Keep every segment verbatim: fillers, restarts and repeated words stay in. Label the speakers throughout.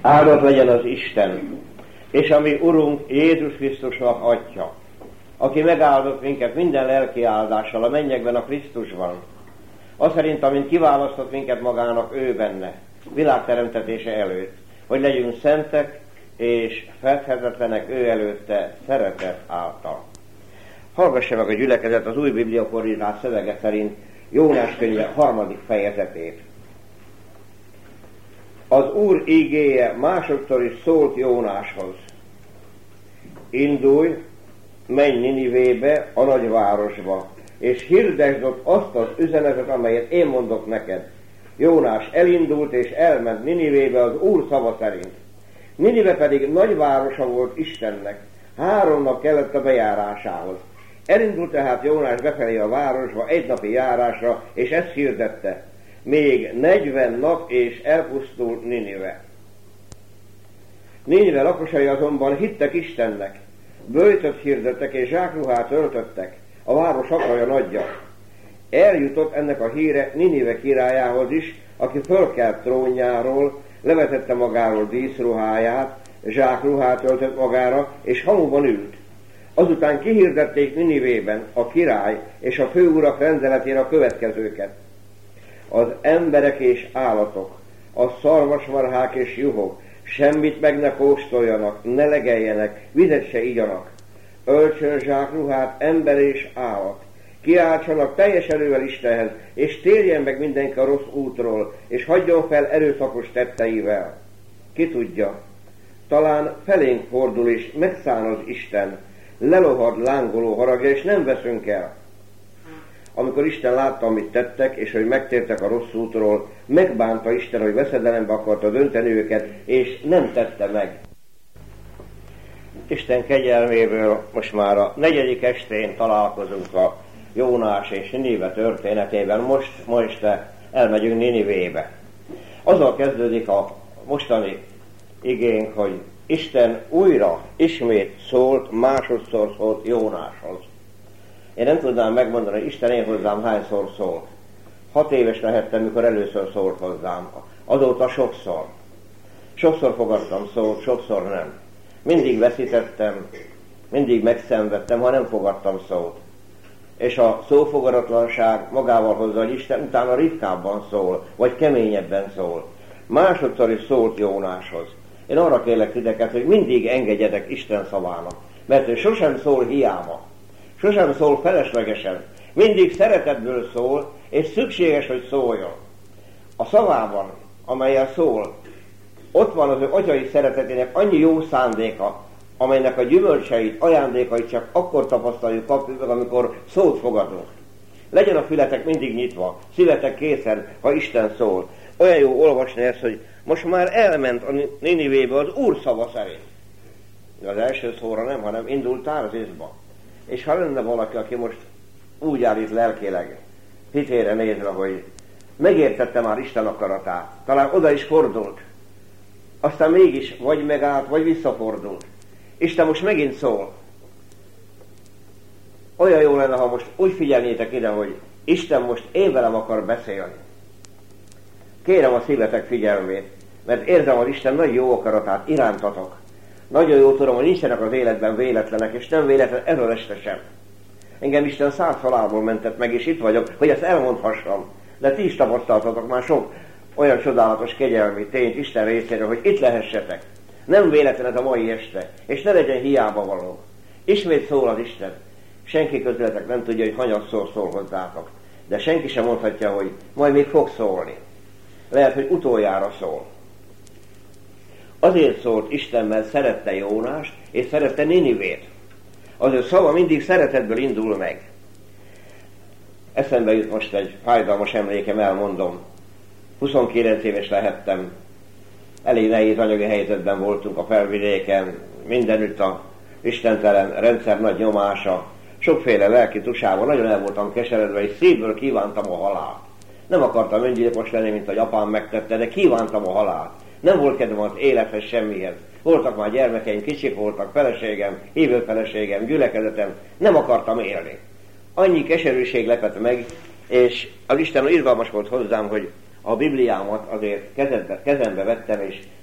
Speaker 1: Áldott legyen az Isten, és a mi Urunk Jézus Krisztusnak Atya, aki megáldott minket minden lelki áldással a mennyekben a Krisztusban, az szerint, amint kiválasztott minket magának ő benne, világteremtetése előtt, hogy legyünk szentek és fedhetetlenek ő előtte szeretet által. Hallgassa meg a gyülekezet az új Biblia fordítás szövege szerint Jónás könyve harmadik fejezetét. Az Úr igéje másodszor is szólt Jónáshoz. Indulj, menj Ninivébe, a nagyvárosba, és hirdesd ott azt az üzenetet, amelyet én mondok neked. Jónás elindult és elment Ninivébe az Úr szava szerint. Ninive pedig nagyvárosa volt Istennek, három nap kellett a bejárásához. Elindult tehát Jónás befelé a városba egy napi járásra, és ezt hirdette. Még negyven nap, és elpusztul Ninive. Ninive lakosai azonban hittek Istennek, böjtöt hirdettek és zsákruhát öltöttek, a város akaja nagyja. Eljutott ennek a híre Ninive királyához is, aki fölkelt trónjáról, levetette magáról díszruháját, zsákruhát öltött magára, és hamuban ült. Azután kihirdették Ninivében a király és a főurak rendeletére a következőket. Az emberek és állatok, a szarvasmarhák és juhok semmit meg ne kóstoljanak, ne legeljenek, vizet se igyanak. Öltsön zsákruhát ember és állat, kiáltsanak teljes erővel Istenhez, és térjen meg mindenki a rossz útról, és hagyjon fel erőszakos tetteivel. Ki tudja, talán felénk fordul, és megszán az Isten, lelohad lángoló haragja, és nem veszünk el. Amikor Isten látta, amit tettek, és hogy megtértek a rossz útról, megbánta Isten, hogy veszedelembe akarta dönteni őket, és nem tette meg. Isten kegyelméből most már a negyedik estén találkozunk a Jónás és Ninive történetében. Most, ma este elmegyünk Ninivébe. Azzal kezdődik a mostani igénk, hogy Isten újra, ismét szólt, másodszor szólt Jónáshoz. Én nem tudnám megmondani, hogy Isten én hozzám hányszor szólt. Hat éves lehettem, mikor először szólt hozzám. Azóta sokszor. Sokszor fogadtam szót, sokszor nem. Mindig veszítettem, mindig megszenvedtem, ha nem fogadtam szót. És a szófogadatlanság magával hozza, hogy Isten utána ritkábban szól, vagy keményebben szól. Másodszor is szólt Jónáshoz. Én arra kérlek titeket, hogy mindig engedjetek Isten szavának, mert ő sosem szól hiába, sosem szól feleslegesen, mindig szeretetből szól, és szükséges, hogy szóljon. A szavában, amelyen szól, ott van az ő atyai szeretetének annyi jó szándéka, amelynek a gyümölcseit, ajándékait csak akkor tapasztaljuk, kapjuk, amikor szót fogadunk. Legyen a fületek mindig nyitva, szívetek készen, ha Isten szól. Olyan jó olvasni ezt, hogy most már elment a Ninivébe az Úr szava szerint. Az első szóra nem, hanem indult Tárzizba. És ha lenne valaki, aki most úgy áll itt lelkileg, hitére nézve, hogy megértette már Isten akaratát, talán oda is fordult, aztán mégis vagy megállt, vagy visszafordult. Isten most megint szól. Olyan jó lenne, ha most úgy figyelnétek ide, hogy Isten most én velem akar beszélni. Kérem a szívetek figyelmét, mert érzem az Isten nagy jó akaratát irántatok. Nagyon jó tudom, hogy nincsenek az életben véletlenek, és nem véletlen ez az este sem. Engem Isten száz halálból mentett meg, és itt vagyok, hogy ezt elmondhassam. De ti is tapasztaltatok már sok olyan csodálatos kegyelmi tényt Isten részéről, hogy itt lehessetek. Nem véletlen ez a mai este, és ne legyen hiába való. Ismét szól az Isten. Senki közületek nem tudja, hogy hanyatszor szól hozzátok. De senki sem mondhatja, hogy majd még fog szólni. Lehet, hogy utoljára szól. Azért szólt Isten, mert szerette Jónást, és szerette Ninivét. Az ő szava mindig szeretetből indul meg. Eszembe jut most egy fájdalmas emlékem, elmondom. huszonkilenc éves lehettem, elég nehéz anyagi helyzetben voltunk a felvidéken, mindenütt a istentelen rendszer nagy nyomása, sokféle lelki tusával, nagyon el voltam keseredve, és szívből kívántam a halált. Nem akartam öngyilkos lenni, mint a apám megtette, de kívántam a halált. Nem volt kedvem az élethez semmihez. Voltak már gyermekeim, kicsik voltak, feleségem, hívő feleségem, gyülekezetem, nem akartam élni. Annyi keserűség lepett meg, és az Isten irgalmas volt hozzám, hogy a Bibliámat azért kezembe, kezembe vettem, és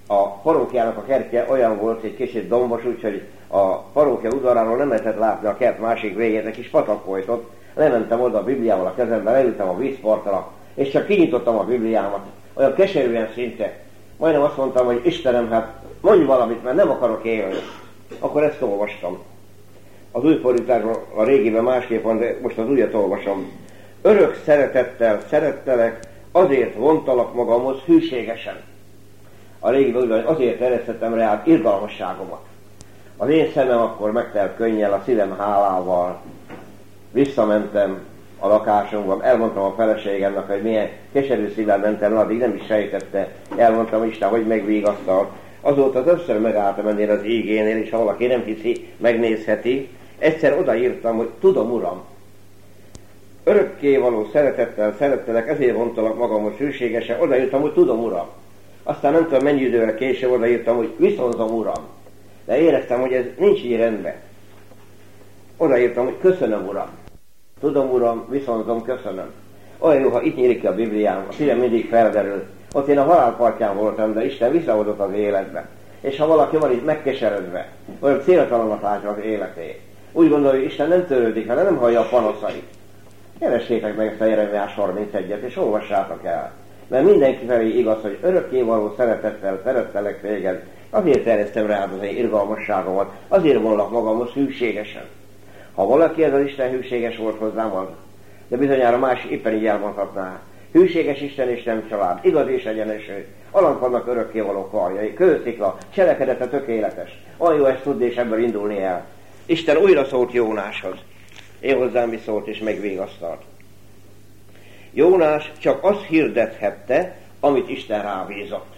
Speaker 1: A parókiának a kertje olyan volt, egy kicsit dombos, úgyhogy a parókia udvaráról nem lehetett látni a kert másik végét, egy kis patak folytott. Lementem oda a Bibliával a kezembe, leültem a vízpartra, és csak kinyitottam a Bibliámat. Olyan keserűen szinte. Majdnem azt mondtam, hogy Istenem, hát mondj valamit, mert nem akarok élni. Akkor ezt olvastam. Az új fordításban a régiben másképp van, de most az újat olvasom. Örök szeretettel szerettelek, azért vontalak magamhoz hűségesen. A régiben úgy van, hogy azért eresztettem rá irgalmasságomat. Az én szemem akkor megtelt könnyel, a szívem hálával. Visszamentem a lakásomban, elmondtam a feleségemnek, hogy milyen keserű szívvel mentem, addig nem is sejtette. Elmondtam Isten, hogy megvigasztalt. Azóta többször megálltam ennél az ígénél, és ha valaki nem hiszi, megnézheti. Egyszer odaírtam, hogy tudom, Uram, örökkévaló szeretettel szerettelek, ezért vontalak magamhoz hűségesen. Odaírtam, hogy tudom, Uram. Aztán nem tudom, mennyi idővel később odaírtam, hogy viszonzom, Uram. De éreztem, hogy ez nincs így rendben. Odaírtam, hogy köszönöm, Uram. Tudom, Uram, viszonzom, köszönöm. Olyan jó, ha itt nyílik ki a Bibliám, a szívem mindig felderül. Ott én a halálpartján voltam, de Isten visszahozott az életbe. És ha valaki van itt megkeseredve, olyan céltalannak látja az életét, úgy gondolja, hogy Isten nem törődik vele, nem hallja a panaszait. Keressétek meg ezt a Jeremiás harmincegyet, és olvassátok el. Mert mindenki felé igaz, hogy örökkévaló szeretettel szerettelek téged, azért terjesztem rád az én irgalmasságomat, azért vonlak magamhoz hűségesen. Ha valaki ez az Isten hűséges volt hozzám, az, de bizonyára más éppen így elmondhatná. Hűséges Isten és nem család, igaz és egyeneső, alant vannak örökkévaló karjai, kőszikla, cselekedete tökéletes. Olyan jó ezt tudni és ebből indulni el. Isten újra szólt Jónáshoz. Én hozzám is szólt és megvégasztalt. Jónás csak azt hirdethette, amit Isten rábízott.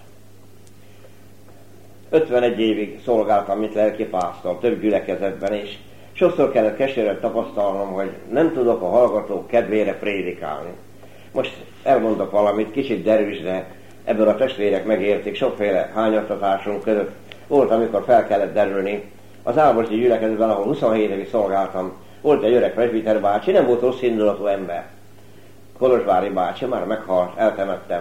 Speaker 1: ötvenegy évig szolgáltam, mint lelkipásztor, több gyülekezetben is. Sokszor kellett keserűen tapasztalnom, hogy nem tudok a hallgatók kedvére prédikálni. Most elmondok valamit, kicsit derűs, de ebből a testvérek megértik, sokféle hányattatásunk között. Volt, amikor fel kellett derülni. Az Ábosdi gyülekezetben, ahol huszonhét évig szolgáltam, volt egy öreg presbiter bácsi, nem volt rossz indulatú ember. Kolozsvári bácsi, már meghalt, eltemettem.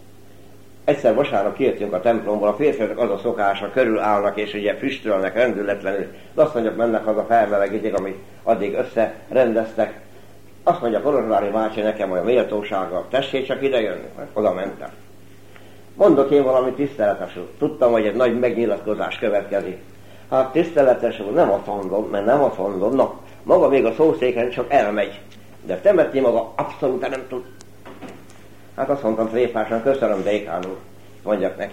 Speaker 1: Egyszer vasárnap kijöttünk a templomból, a férfiak az a szokása, körül állnak és ugye füstölnek rendületlenül. Azt mondják, mennek haza, felmelegítik, amit addig összerendeztek. Azt mondja Kolozsvári bácsi nekem olyan méltósággal, tessék csak ide jönni, oda mentem. Mondok én valami tiszteletes úr. Tudtam, hogy egy nagy megnyilatkozás következik. Hát tiszteletes úr, nem azt mondom, mert nem azt mondom, na, maga még a szószéken csak elmegy. De temetni maga abszolút nem tud. Hát azt mondtam tréfásan, köszönöm, dékán úr, mondjak neki.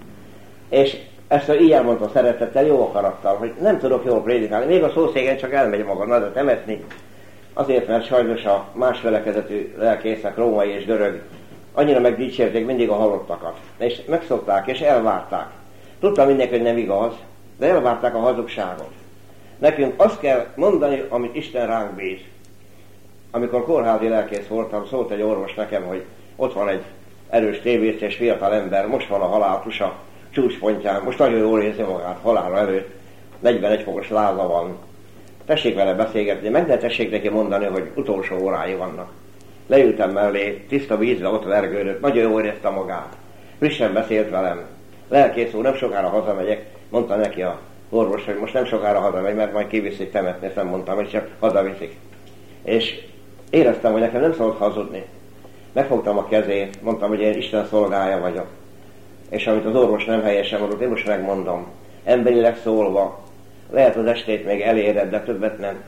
Speaker 1: És ezt így elmondta szeretettel, jó akarattal, hogy nem tudok jól prédikálni, még a szószéken csak elmegy maga, na de temetni. Azért, mert sajnos a más felekezetű lelkészek, római és görög, annyira megdicsérték mindig a halottakat. És megszokták, és elvárták. Tudtam mindenki, hogy nem igaz, de elvárták a hazugságot. Nekünk azt kell mondani, amit Isten ránk bíz. Amikor kórházi lelkész voltam, szólt egy orvos nekem, hogy ott van egy erős tévészes fiatal ember, most van a haláltusa csúcspontján, most nagyon jól érzi magát halálra előtt, negyvenegy fokos láza van. Tessék vele beszélgetni, meg ne tessék neki mondani, hogy utolsó órái vannak. Leültem mellé, tiszta vízbe ott vergődött, nagyon jól érezte magát. Frissen beszélt velem. Lelkész úr, nem sokára hazamegyek, mondta neki a orvos, hogy most nem sokára hazamegy, mert majd kiviszik temetni, ezt nem mondtam, hogy csak hazaviszik. És éreztem, hogy nekem nem szabad hazudni. Megfogtam a kezét, mondtam, hogy én Isten szolgája vagyok. És amit az orvos nem helyesen mondott, én most megmondom. Emberileg szólva, lehet az estét még eléred, de többet nem.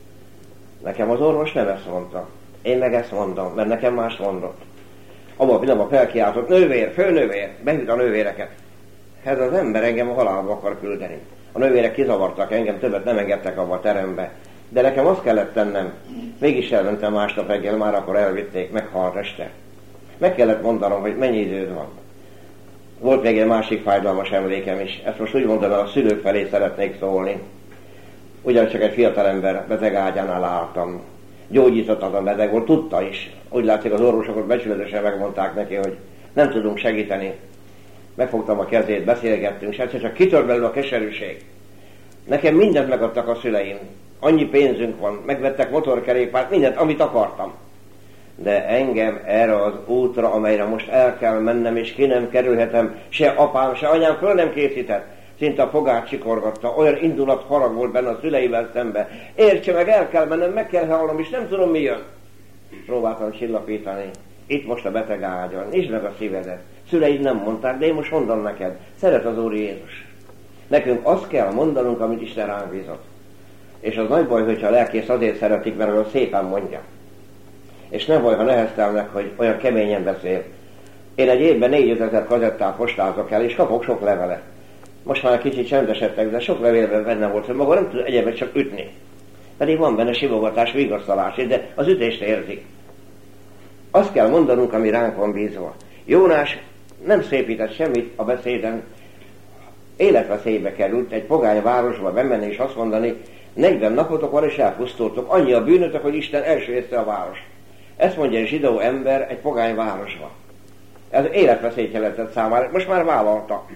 Speaker 1: Nekem az orvos nem ezt mondta. Én meg ezt mondom, mert nekem más mondott. Abban a pillanatban felkiáltott, nővér, főnővér, behűt a nővéreket. Ez az ember engem a halálba akar küldeni. A nővérek kizavartak engem, többet nem engedtek abba a terembe. De nekem azt kellett tennem, mégis elmentem másnap reggel, már akkor elvitték, meghalt este. Meg kellett mondanom, hogy mennyi időd van. Volt még egy másik fájdalmas emlékem is, ezt most úgy mondom, a szülők felé szeretnék szólni. Ugyancsak egy fiatal ember beteg ágyánál álltam. Gyógyítottan beteg volt, tudta is. Úgy látszik, az orvosok becsületesen megmondták neki, hogy nem tudunk segíteni. Megfogtam a kezét, beszélgettünk, és egyszer csak kitört belőle a keserűség. Nekem mindent megadtak a szüleim. Annyi pénzünk van, megvettek motorkerékpárt, mindent, amit akartam. de engem erre az útra, amelyre most el kell mennem, és ki nem kerülhetem, se apám, se anyám föl nem készített. Szinte a fogát csikorgatta, olyan indulat, harag volt benne a szüleivel szembe. Értse meg, el kell mennem, meg kell hallom, és nem tudom mi jön. Próbáltam csillapítani. Itt most a beteg ágyon, nyisd meg a szívedet. Szüleid nem mondták, de én most mondom neked. Szeret az Úr Jézus. Nekünk azt kell mondanunk, amit Isten ránk bízott. És az nagy baj, hogyha a lelkész azért szeretik, mert olyan szépen mondja. És nem baj, ha neheztelnek, hogy olyan keményen beszél. Én egy évben négyezer kazettát postázok el, és kapok sok levelet. Most már kicsit csendesedtek, de sok levélben benne volt, hogy maga nem tud egyébként csak ütni. Pedig van benne simogatás, vigasztalás, de az ütést érzik. Azt kell mondanunk, ami ránk van bízva. Jónás nem szépített semmit a beszéden, életveszélybe került egy pogány városba bemenni és azt mondani, negyven napotok van és elpusztultok, annyi a bűnötök, hogy Isten elsőjezte a város. Ezt mondja egy zsidó ember egy pogány városba. Ez életveszélyt jelentett számára, most már vállalta.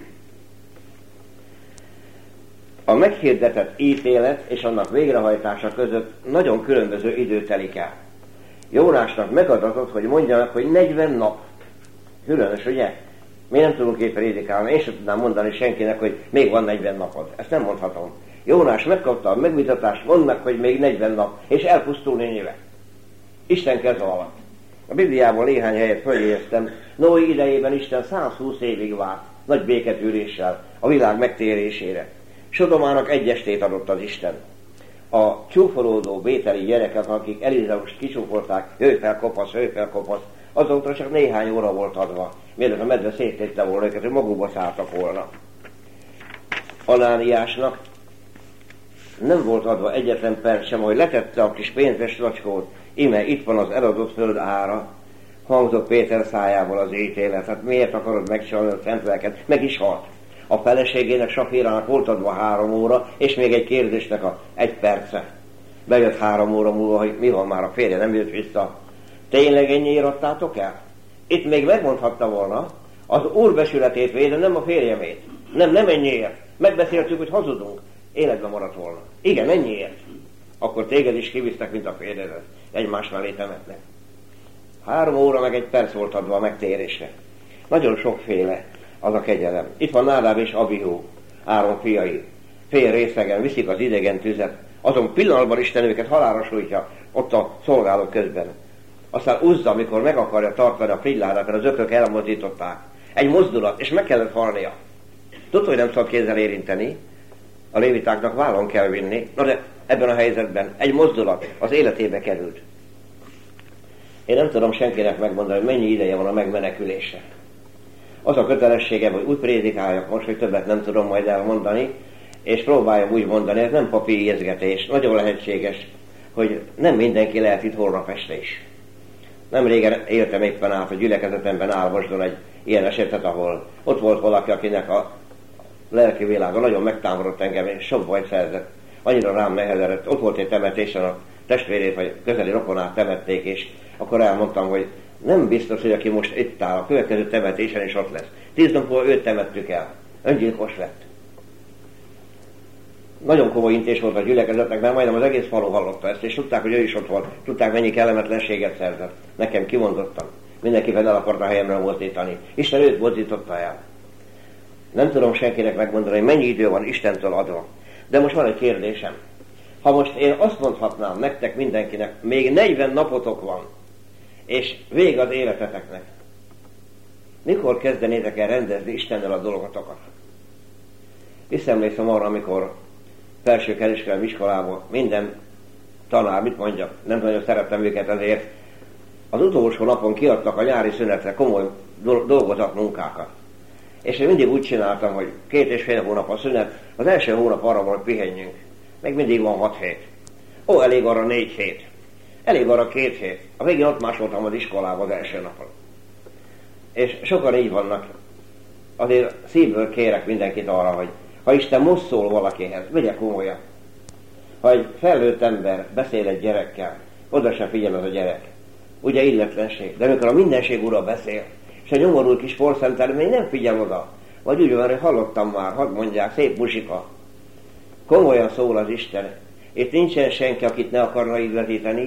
Speaker 1: A meghirdetett ítélet és annak végrehajtása között nagyon különböző idő telik el. Jónásnak megadatott, hogy mondjanak, hogy negyven nap. Különös, ugye? Mi nem tudunk itt prédikálni, én sem tudnám mondani senkinek, hogy még van negyven napod. Ezt nem mondhatom. Jónás megkapta a megvitatást, mondd meg, hogy még negyven nap, és elpusztul Nénive. Isten keze alatt. A Bibliából néhány helyet följegyeztem. Noé idejében Isten százhúsz évig várt, nagy béketűréssel, a világ megtérésére. Sodomának egy estét adott az Isten. A csúfolódó bételi gyerekek, akik Elizeust kicsúfolták, hőfel kopasz, hőfel kopasz, azokra csak néhány óra volt adva, mielőtt a medve széttette volna őket, hogy magukba szálltak volna. Anániásnak nem volt adva egyetlen perc sem, hogy letette a kis pénzes lacskót, ime itt van az eladott föld ára, hangzott Péter szájából az ítélet. Hát miért akarod megcsalni a szent lelket? Meg is halt. A feleségének, Safírának volt adva három óra, és még egy kérdésnek a egy perce. Bejött három óra múlva, hogy mi van, már a férje nem jött vissza. Tényleg ennyiért adtátok el? Itt még megmondhatta volna, az Úr besületét véde, nem a férjemét. Nem, nem ennyiért. Megbeszéltük, hogy hazudunk. Életben maradt volna. Igen, ennyiért. Akkor téged is kivisztek, mint a férjedet. Egymás mellé temetnek. Három óra meg egy perc volt adva a megtérésre. Nagyon sokféle az a kegyelem. Itt van Nádáb és Abiú, Áron fiai. Fél részegen viszik az idegen tüzet. Azon pillanatban Isten őket halálra sújtja, ott a szolgálók közben. Aztán Uzza, amikor meg akarja tartani a frigyládát, mert az ökök elmozdították. Egy mozdulat, és meg kellett halnia. Tudod, hogy nem szabad kézzel érinteni, a lévitáknak vállon kell vinni, na de ebben a helyzetben egy mozdulat az életébe került. Én nem tudom senkinek megmondani, hogy mennyi ideje van a megmenekülésre. Az a kötelességem, hogy úgy prédikáljak most, hogy többet nem tudom majd elmondani, és próbáljam úgy mondani, ez nem papírjegyzgetés, nagyon lehetséges, hogy nem mindenki lehet itt holnap este is. Nem régen éltem éppen át a gyülekezetemben Álmosdon egy ilyen esetet, ahol ott volt valaki, akinek a lelki világa nagyon megtámadott engem, és sok bajt szerzett. Annyira rám nehezedett. Ott volt egy temetésen, a testvérét vagy közeli rokonát temették, és akkor elmondtam, hogy nem biztos, hogy aki most itt áll, a következő temetésen is ott lesz. Tíz nap múlva őt temettük el. Öngyilkos lett. Nagyon komoly intés volt a gyülekezetnek, mert majdnem az egész falu hallotta ezt, és tudták, hogy ő is ott volt. Tudták, mennyi kellemetlenséget szerzett. Nekem kimondottam. Mindenképpen el akarta a helyemre mozdítani. Isten őt mozdította el. Nem tudom senkinek megmondani, hogy mennyi idő van Istentől adva. De most van egy kérdésem. Ha most én azt mondhatnám nektek mindenkinek, még negyven napotok van, és vége az életeteknek, mikor kezdenétek el rendezni Istennel a dolgotokat? Visszaemlékszem arra, amikor felső kereskedelmi iskolában minden tanár, mit mondjak, nem nagyon szerettem őket azért, az utolsó napon kiadtak a nyári szünetre komoly dolgozatmunkákat. És én mindig úgy csináltam, hogy két és fél hónap a szünet, az első hónap arra van, hogy pihenjünk. Meg mindig van hat hét. Ó, elég arra négy hét. Elég arra két hét. A végén ott másoltam az iskolában az első napon. És sokan így vannak. Azért szívből kérek mindenkit arra, hogy ha Isten most szól valakihez, vegye komolyan. Ha egy felnőtt ember beszél egy gyerekkel, oda sem figyel az a gyerek. Ugye illetlenség. De amikor a mindenség ura beszél, és a nyomorult kis porszentelen még nem figyel oda. Vagy úgy van, hogy hallottam már, hadd mondják, szép muzsika. Komolyan szól az Isten. Itt nincsen senki, akit ne akarna illeszíteni.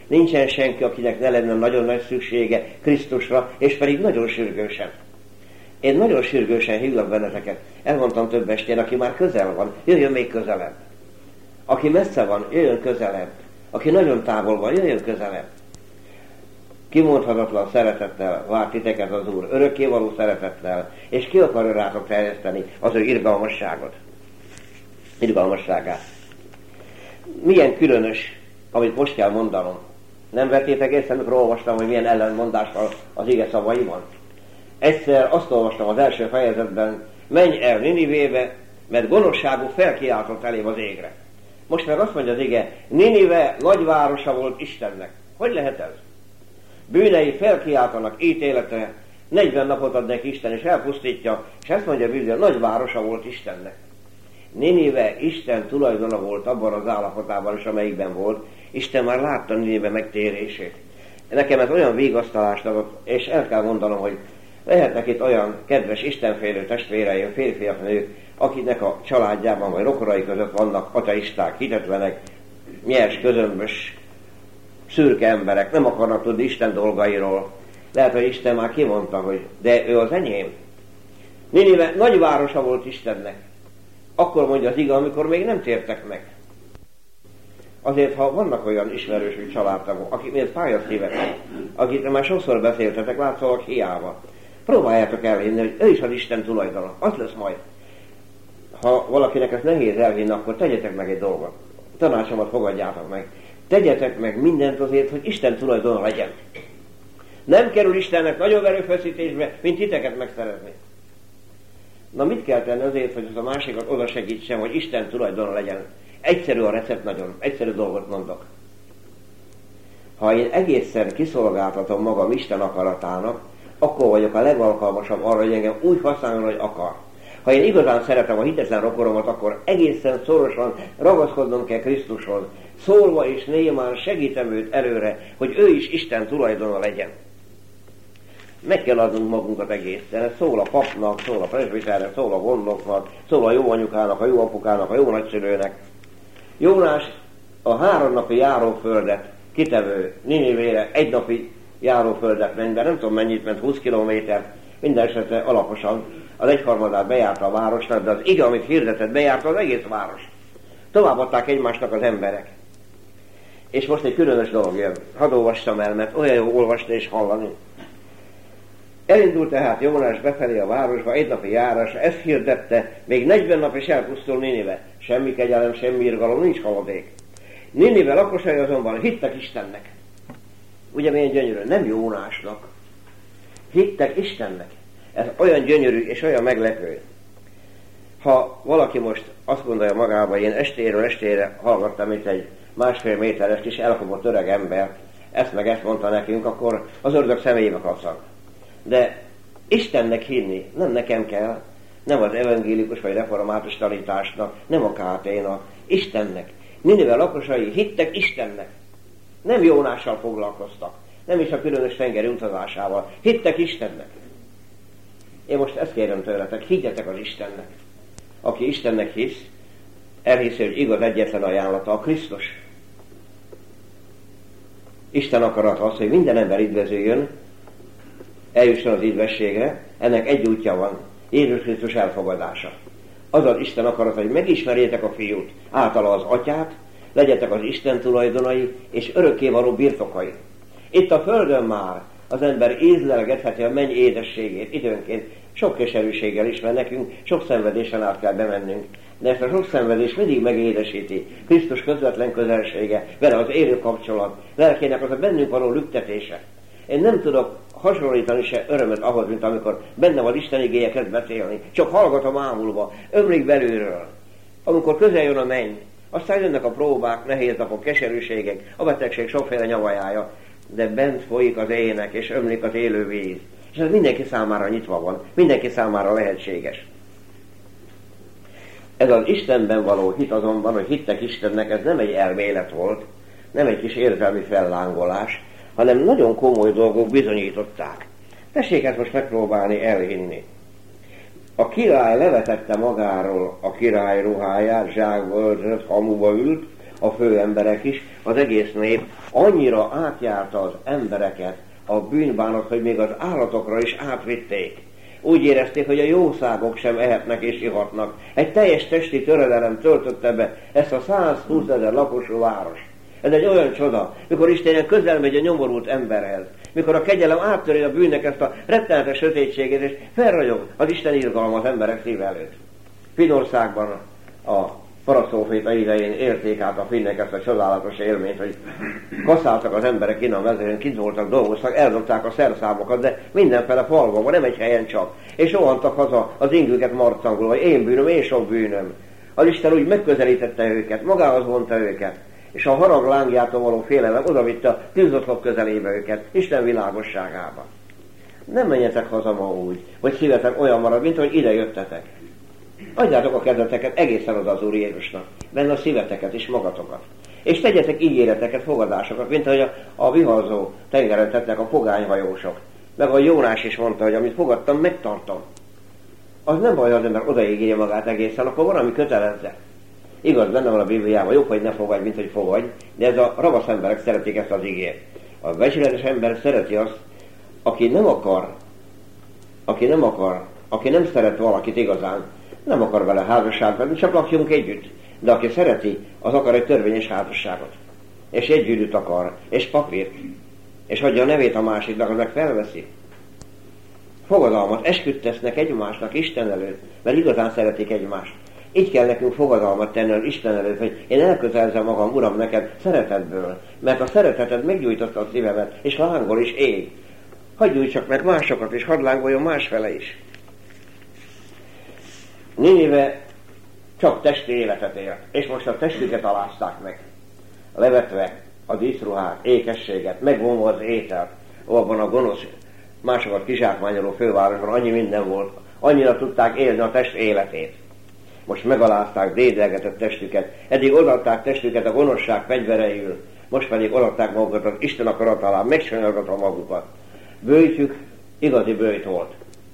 Speaker 1: Nincsen senki, akinek ne lenne nagyon nagy szüksége Krisztusra, és pedig nagyon sürgősen. Én nagyon sürgősen hívlak benneteket. Elmondtam több estén, aki már közel van, jöjjön még közelebb. Aki messze van, jöjjön közelebb. Aki nagyon távol van, jöjjön közelebb. Kimondhatatlan szeretettel vár titeket az Úr, örökkévaló szeretettel, és ki akarja rátok terjeszteni az ő irgalmasságot. Irgalmasságát. Milyen különös, amit most kell mondanom. Nem vettétek észre, amikor olvastam, hogy milyen ellentmondással az ige szavaiban? Egyszer azt olvastam az első fejezetben, menj el Ninivébe, mert gonoszságuk felkiáltott elém az égre. Most meg azt mondja az ige, Ninive nagyvárosa volt Istennek. Hogy lehet ez? Bűnei felkiáltanak ítéletre, negyven napot ad neki Isten, és elpusztítja, és ezt mondja a Biblia, nagyvárosa volt Istennek. Ninive Isten tulajdona volt abban az állapotában is, amelyikben volt. Isten már látta Ninive megtérését. Nekem ez olyan vigasztalást adott, és el kell mondanom, hogy lehetnek itt olyan kedves istenfélő testvéreim, férfiak, nők, akiknek a családjában vagy rokonai között vannak ateisták, hitetlenek, nyers, közömbös, szürke emberek, nem akarnak tudni Isten dolgairól. Lehet, hogy Isten már kimondta, hogy de ő az enyém. Ninive nagyvárosa volt Istennek. Akkor mondja az ige, amikor még nem tértek meg. Azért, ha vannak olyan ismerősök, családtagok, akik miért fáj a szívetek, akikre már sokszor beszéltetek, látszólag hiába, próbáljátok elhinni, hogy ő is az Isten tulajdona. Az lesz majd. Ha valakinek ez nehéz elhinni, akkor tegyetek meg egy dolgot. Tanácsomat fogadjátok meg. Tegyetek meg mindent azért, hogy Isten tulajdona legyen. Nem kerül Istennek nagyobb erőfeszítésbe, mint titeket megszerezni. Na mit kell tenni azért, hogy az a másikat oda segítsem, hogy Isten tulajdona legyen? Egyszerű a recept, nagyon egyszerű dolgot mondok. Ha én egészen kiszolgáltatom magam Isten akaratának, akkor vagyok a legalkalmasabb arra, hogy engem úgy használjon, hogy akar. Ha én igazán szeretem a hitetlen rokoromat, akkor egészen szorosan ragaszkodnom kell Krisztushoz. Szólva és némán segítem őt előre, hogy ő is Isten tulajdona legyen. Meg kell adnunk magunkat egészen. Ez szól a papnak, szól a presbiternek, szól a gondnoknak, szól a jó anyukának, a jó apukának, a jó nagyszülőnek. Jónás a három napi járóföldet kitevő Ninivére egy napi járóföldet ment, de nem tudom mennyit ment, húsz kilométert, minden esetre alaposan az egyharmadát bejárta a városnak, de az ige, amit hirdetett, bejárta az egész város. Továbbadták egymásnak az emberek. És most egy különös dolog jön. Hadd olvassam el, mert olyan jó olvasni és hallani. Elindult tehát Jónás befelé a városba, egy napi járásra, ezt hirdette, még negyven nap is elpusztul Ninive. Semmi kegyelem, semmi irgalom, nincs haladék. Ninive lakosai azonban hittek Istennek. Ugye milyen gyönyörű? Nem Jónásnak. Hittek Istennek. Ez olyan gyönyörű és olyan meglepő. Ha valaki most azt gondolja magába, én estéről estére hallgattam itt egy másfél méteres kis elkopott öreg ember, ezt meg ezt mondta nekünk, akkor az ördög személyébe kacag. De Istennek hinni nem nekem kell, nem az evangélikus vagy református tanításnak, nem a ká té-nak, Istennek. Ninive lakosai hittek Istennek. Nem Jónással foglalkoztak, nem is a különös tengeri utazásával, hittek Istennek. Én most ezt kérem tőletek, higgyetek az Istennek. Aki Istennek hisz, elhiszi, hogy igaz egyetlen ajánlata a Krisztus. Isten akarata az, hogy minden ember üdvözüljön, eljusson az üdvességre, ennek egy útja van, Jézus Krisztus elfogadása. Az az Isten akarata, hogy megismerjétek a fiút, általa az atyát, legyetek az Isten tulajdonai és örökkévaló birtokai. Itt a földön már az ember ízlelgetheti a menny édességét időnként, sok keserűséggel is, mert nekünk sok szenvedésen át kell bemennünk. De ezt a sok szenvedés mindig megédesíti. Krisztus közvetlen közelsége, vele az élő kapcsolat, lelkének az a bennünk való lüktetése. Én nem tudok hasonlítani se örömet ahhoz, mint amikor benne van Isten igéje kezd beszélni. Csak hallgatom ámulva, ömlik belülről. Amikor közel jön a menny, aztán jönnek a próbák, nehéz napok, keserűségek, a betegség sokféle nyavajája, de bent folyik az ének, és ömlik az élő víz. És ez mindenki számára nyitva van, mindenki számára lehetséges. Ez az Istenben való hit azonban, hogy hittek Istennek, ez nem egy elmélet volt, nem egy kis érzelmi fellángolás, hanem nagyon komoly dolgok bizonyították. Tessék ezt most megpróbálni elhinni. A király levetette magáról a király ruháját, zsákba öltözött, hamuba ült, a főemberek is, az egész nép annyira átjárta az embereket a bűnbánat, hogy még az állatokra is átvitték. Úgy érezték, hogy a jószágok sem ehetnek és ihatnak. Egy teljes testi töredelem töltötte be ezt a százhúszezer lakosú város. Ez egy olyan csoda, mikor Isten közel megy a nyomorult emberhez, mikor a kegyelem áttöri a bűnnek ezt a rettenetes sötétségét, és felragyog az Isten irgalma az emberek szíve előtt. Finnországban a parasztóféta idején élték át a finnek ezt a csodálatos élményt, hogy kaszáltak az emberek innen a mezőn, kint voltak, dolgoztak, eldobták a szerszámokat, de mindenfele falva, nem egy helyen csak. És rohantak haza az ingüket marcangolva, hogy én bűnöm, én sok bűnöm. Az Isten úgy megközelítette őket, magához vonta őket, és a harag lángjától való félelem odavitte a tűzoszlop közelébe őket, Isten világosságába. Nem menjetek haza ma úgy, hogy szívetek olyan marad, mint hogy ide jöttetek. Adjátok a kedveteket egészen oda az Úr Jézusnak, benne a szíveteket és magatokat. És tegyetek ígéreteket, fogadásokat, mint ahogy a, a viharzó tengeren tettek a pogányhajósok. Meg a Jónás is mondta, hogy amit fogadtam, megtartom. Az nem baj, az ember odaígérje magát egészen, akkor valami kötelezze. Igaz, benne van a Bibliában, jobb, hogy ne fogadj, mint hogy fogadj, de ez a ravasz emberek szeretik ezt az ígért. A becsületes ember szereti azt, aki nem akar, aki nem akar, aki nem szeret valakit igazán, nem akar vele házasságot, csak lakjunk együtt. De aki szereti, az akar egy törvényes házasságot. És együtt akar, és papírt. És hagyja a nevét a másiknak, az meg felveszi. Fogadalmat esküdtesznek egymásnak Isten előtt, mert igazán szeretik egymást. Így kell nekünk fogadalmat tenni az Isten előtt, hogy én elkötelezem magam, Uram, neked szeretetből, mert a szereteted meggyújtotta a szívemet, és lángol és ég. Hadd gyújtsak meg másokat, és hadd lángoljon másfele is. Ninive csak testi életet élt, és most a testüket alázták meg. Levetve a díszruhát, ékességet, megvonva az ételt, abban a gonosz, másokat kizsákmányoló fővárosban annyi minden volt, annyira tudták élni a test életét. Most megalázták, dédelgetett testüket, eddig odaadták testüket a gonoszság fegyvereiül, most pedig odaadták magukat az Isten akarat alá, megsanyargatva magukat. Bőjtjük igazi bőjt volt.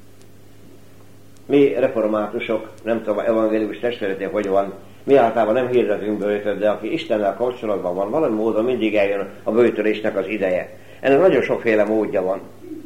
Speaker 1: Mi reformátusok, nem tudom, evangélikus testvéreték hogy van, mi általában nem hirdetünk bőjtöt, de aki Istennel kapcsolatban van, valami módon mindig eljön a bőjtölésnek az ideje. Ennek nagyon sokféle módja van.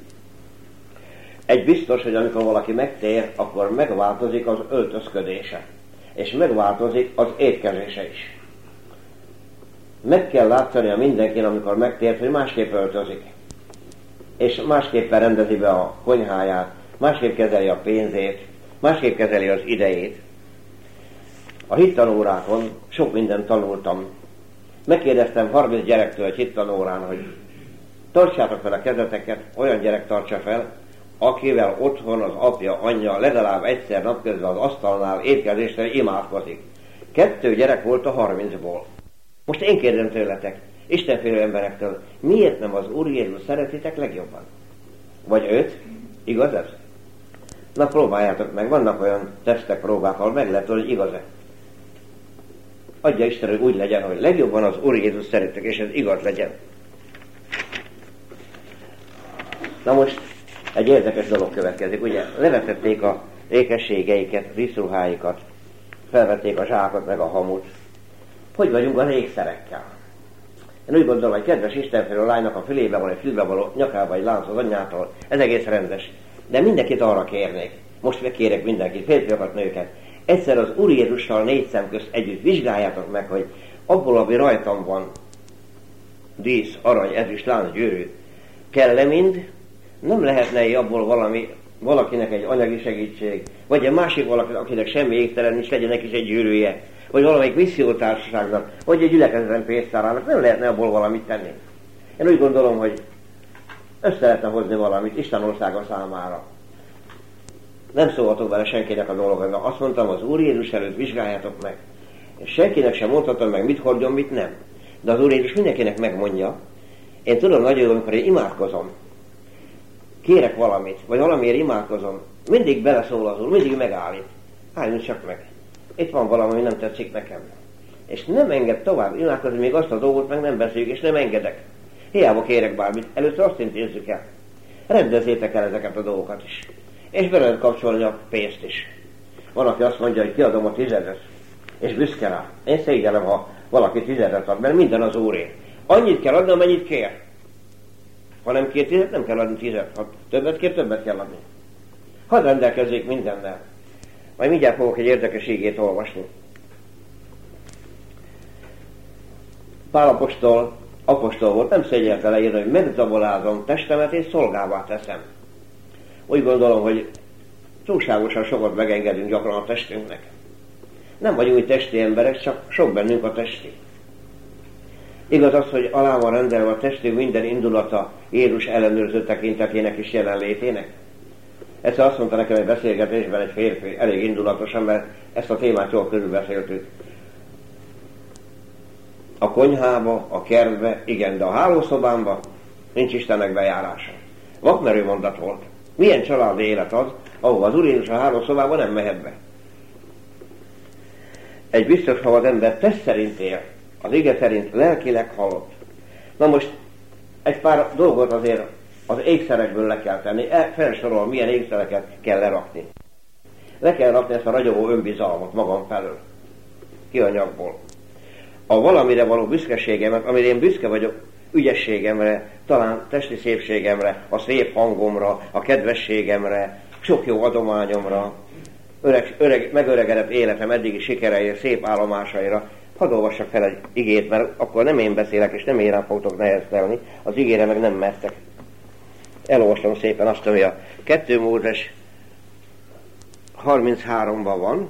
Speaker 1: Egy biztos, hogy amikor valaki megtér, akkor megváltozik az öltözködése, és megváltozik az étkezése is. Meg kell látszania mindenkin, amikor megtért, hogy másképp öltözik, és másképpen rendezi be a konyháját, másképp kezeli a pénzét, másképp kezeli az idejét. A hittanórákon sok mindent tanultam. Megkérdeztem harminc gyerektől egy hittanórán, hogy tartsátok fel a kezeteket, olyan gyerek tartsa fel, akivel otthon az apja, anyja legalább egyszer napközben az asztalnál étkezésre imádkozik. Kettő gyerek volt a harmincból. Most én kérdem tőletek, istenfélő emberektől, miért nem az Úr Jézus szeretitek legjobban? Vagy őt? Igaz ez? Na próbáljátok meg, vannak olyan tesztek, próbák, ahol meg lehet, hogy igaz-e. Adja Isten, hogy úgy legyen, hogy legjobban az Úr Jézus szerettek, és ez igaz legyen. Na most egy érdekes dolog következik, ugye levetették a ékességeiket, díszruháikat, felvették a zsákot meg a hamut. Hogy vagyunk a ékszerekkel? Én úgy gondolom, hogy kedves istenfélő lánynak a fülébe van egy fülbe való nyakába egy lánc az anyjától, ez egész rendes. De mindenkit arra kérnék, most megkérek mindenkit, férfiakat, nőket, egyszer az Úr Jézussal négy szem közt együtt vizsgáljátok meg, hogy abból, ami rajtam van, dísz, arany, ezüst, lánc, gyűrű, kell-e mind? Nem lehetne abból valami, valakinek egy anyagi segítség, vagy egy másik valaki, akinek semmi égtelen nincs, legyenek is egy gyűrűje, vagy valamelyik missziótársaságnak, vagy egy gyülekezeten pénztárának, nem lehetne abból valamit tenni. Én úgy gondolom, hogy össze lehetne hozni valamit Isten országa számára. Nem szólhatok vele senkinek a dolgokra. Azt mondtam, az Úr Jézus előtt vizsgáljátok meg. És senkinek sem mondhatom meg, mit hordjon, mit nem. De az Úr Jézus mindenkinek megmondja. Én tudom nagyon jól, amikor én imádkozom, kérek valamit, vagy valamiért imádkozom, mindig beleszól az Úr, mindig megállít. Álljunk csak meg. Itt van valami, ami nem tetszik nekem. És nem enged tovább imádkozni, még azt a dolgot meg nem beszéljük, és nem engedek. Hiába kérek bármit, először azt intézzük el. Rendezzétek el ezeket a dolgokat is. És be lehet kapcsolni a pénzt is. Van, aki azt mondja, hogy kiadom a tizedet. és büszke rá. Én szégyellem, ha valaki tizedet ad, mert minden az Úré. Annyit kell adni, amennyit kér. Ha nem kér tizet, nem kell adni tizet. Ha többet kér, többet kell adni. Hadd rendelkezzék mindennel. Majd mindjárt fogok egy érdekes ígét olvasni. Pál apostol, apostol volt, nem szégyelte leírni, hogy megzabolázom testemet és szolgává teszem. Úgy gondolom, hogy túlságosan sokat megengedünk gyakran a testünknek. Nem vagyunk mi testi emberek, csak sok bennünk a testi. Igaz az, hogy alá van rendelve a testünk minden indulata Jézus ellenőrző tekintetének és jelenlétének. Egyszer azt mondta nekem egy beszélgetésben egy férfi, elég indulatosan, mert ezt a témát jól körülbeszéltük. A konyhába, a kertbe, igen, de a hálószobámba nincs Istennek bejárása. Vakmerő mondat volt. Milyen családi élet az, ahol az Úr Jézus a hálószobába nem mehet be. Egy biztos halott ember test szerint él, az ige szerint lelkileg halott. Na most egy pár dolgot azért az ékszerekből le kell tenni. Felsorol, milyen ékszereket kell lerakni. Le kell rakni ezt a ragyogó önbizalmat magam felől. Kianyagból. A valamire való büszkeségemet, amire én büszke vagyok, ügyességemre, talán testi szépségemre, a szép hangomra, a kedvességemre, sok jó adományomra, öreg, öreg, megöregedett életem eddigi sikereire, szép állomásaira, hadd olvassak fel egy igét, mert akkor nem én beszélek, és nem én rá fogtok neheztelni, az igére meg nem mertek. Elolvastam szépen azt, ami a kettő Mózes harmincháromban van.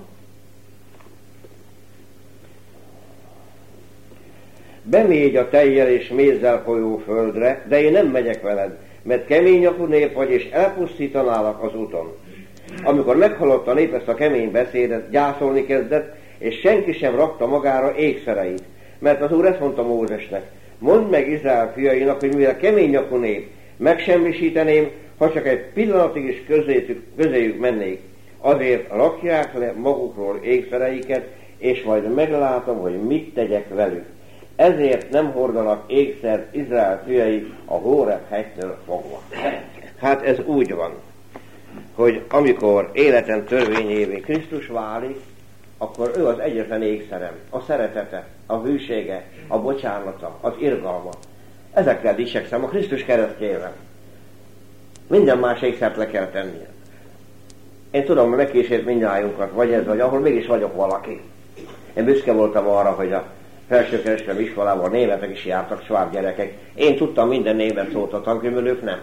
Speaker 1: Bemégy a tejjel és mézzel folyó földre, de én nem megyek veled, mert kemény nyakú nép vagy, és elpusztítanálak az úton. Amikor meghallott a nép ezt a kemény beszédet, gyászolni kezdett, és senki sem rakta magára ékszereit. Mert az Úr ezt mondta Mózesnek, mondd meg Izrael fiainak, hogy mivel kemény nyakú nép, megsemmisíteném, ha csak egy pillanatig is közéjük, közéjük mennék. Azért rakják le magukról ékszereiket, és majd meglátom, hogy mit tegyek velük. Ezért nem hordanak ékszert Izrael fiai a Hóreb hegytől fogva. Hát ez úgy van, hogy amikor életem törvényévé Krisztus válik, akkor ő az egyetlen ékszerem, a szeretete, a hűsége, a bocsánata, az irgalma. Ezekkel dicsekszem a Krisztus keresztjével. Minden más ékszert le kell tennie. Én tudom, hogy megkísért mindnyájunkat, vagy ez, vagy ahol mégis vagyok valaki. Én büszke voltam arra, hogy a felsőkereskedelmi iskolában németek is jártak, sváb gyerekek. Én tudtam minden német szót a tankönyvből, ők nem.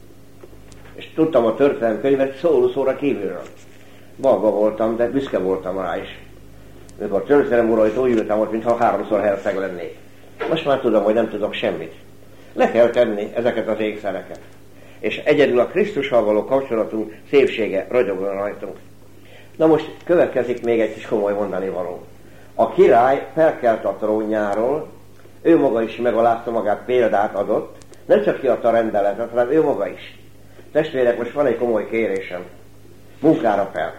Speaker 1: És tudtam a történelemkönyvet szóló-szóra kívülről. Balga voltam, de büszke voltam rá is. Mikor történelem urait úgy ültem ott, mintha háromszor herceg lennék. Most már tudom, hogy nem tudok semmit. Le kell tenni ezeket az ékszereket. És egyedül a Krisztussal való kapcsolatunk szépsége ragyogjon rajtunk. Na most következik még egy kis komoly mondani való. A király felkelt a trónjáról, ő maga is megalázta magát, példát adott, nem csak kiadta a rendeletet, hanem ő maga is. Testvérek, most van egy komoly kérésem. Munkára fel.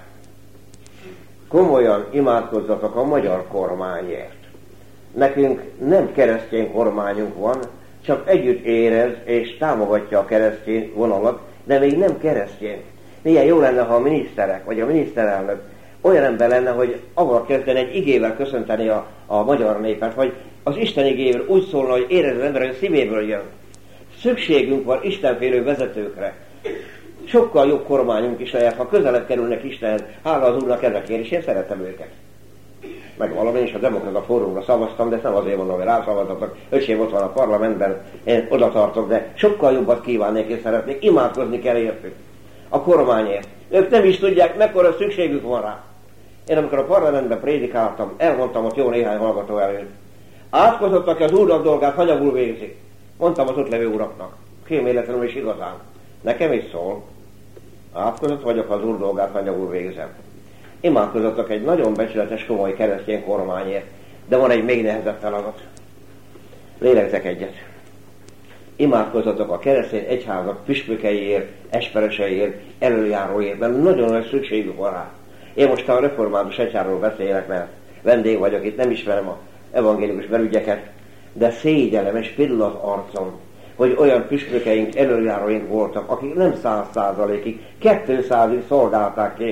Speaker 1: Komolyan imádkozzatok a magyar kormányért. Nekünk nem keresztény kormányunk van, csak együtt érez és támogatja a keresztény vonalat, de még nem keresztény. Milyen jó lenne, ha a miniszterek, vagy a miniszterelnök olyan ember lenne, hogy avval kezdene egy igével köszönteni a, a magyar népet, vagy az Isten igével úgy szólna, hogy érez az ember, hogy szívéből jön. Szükségünk van istenfélő vezetőkre. Sokkal jobb kormányunk is lehet, ha közelebb kerülnek Istenhez. Hála az Úrnak ezekért, és én szeretem őket. Meg valami, én is a Demokrata Fórumra szavaztam, de ezt nem azért mondom, hogy rászavazzatok. Öcsém ott van a parlamentben, én oda tartok, de sokkal jobbat kívánnék és szeretnék. Imádkozni kell értük. A kormányért. Ők nem is tudják, mekkora szükségük van rá. Én amikor a parlamentben prédikáltam, elmondtam ott jó néhány hallgató előtt. Átkozottak, hogy az Úrnak dolgát hanyagul végzik. Mondtam az ott levő uraknak. Kéméletlenül is igazán. Nekem is szól. Átkozott vagyok, ha az Úr dolgát hanyagul végzem. Imádkozottak egy nagyon becsületes, komoly keresztény kormányért, de van egy még nehezebb feladat. Lélegzek egyet. Imádkozzatok a keresztény egyházak püspökeiért, espereseiért, előjáróért, mert nagyon nagy szükségük van rá. Én most a református egyházról beszélek, mert vendég vagyok itt, nem ismerem a evangélikus belügyeket, de szégyellem és pirul az arcom, hogy olyan püspökeink, előjáróink voltak, akik nem száz százalékig, kétszázig szolgálták ki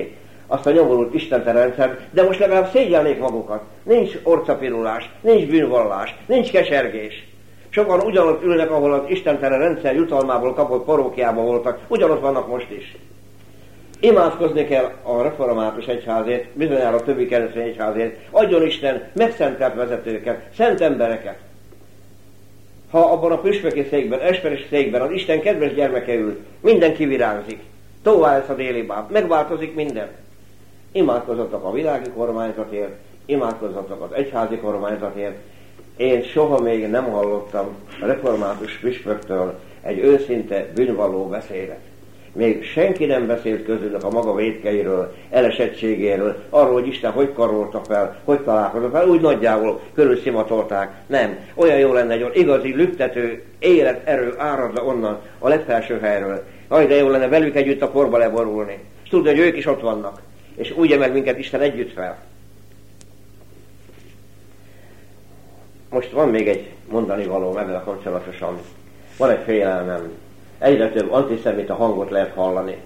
Speaker 1: azt a nyomorult istentelen rendszert, de most legalább szégyelnék magukat. Nincs orcapirulás, nincs bűnvallás, nincs kesergés. Sokan ugyanott ülnek, ahol az istentelen rendszer jutalmából kapott parókiában voltak, ugyanott vannak most is. Imádkozni kell a református egyházért, bizonyára a többi keresztény egyházért, adjon Isten megszentelt vezetőket, szent embereket. Ha abban a püspöki székben, esperes székben az Isten kedves gyermeke ül, minden kivirágzik, tovább lesz a déli báb, megváltozik minden. Imádkozzatok a világi kormányzatért, imádkozzatok az egyházi kormányzatért. Én soha még nem hallottam a református püspöktől egy őszinte bűnvalló beszédet. Még senki nem beszélt közülük a maga vétkeiről, elesettségéről, arról, hogy Isten hogy karolta fel, hogy találkozott fel, úgy nagyjából körülszimatolták. Nem. Olyan jó lenne, hogy igazi, lüktető életerő áradna onnan a legfelső helyről. Aj, de jó lenne velük együtt a porba leborulni. És tudni, hogy ők is ott vannak. És úgy emel minket Isten együtt fel. Most van még egy mondani való ezzel kapcsolatosan. Van egy félelmem. Egyre több antiszemita hangot lehet hallani.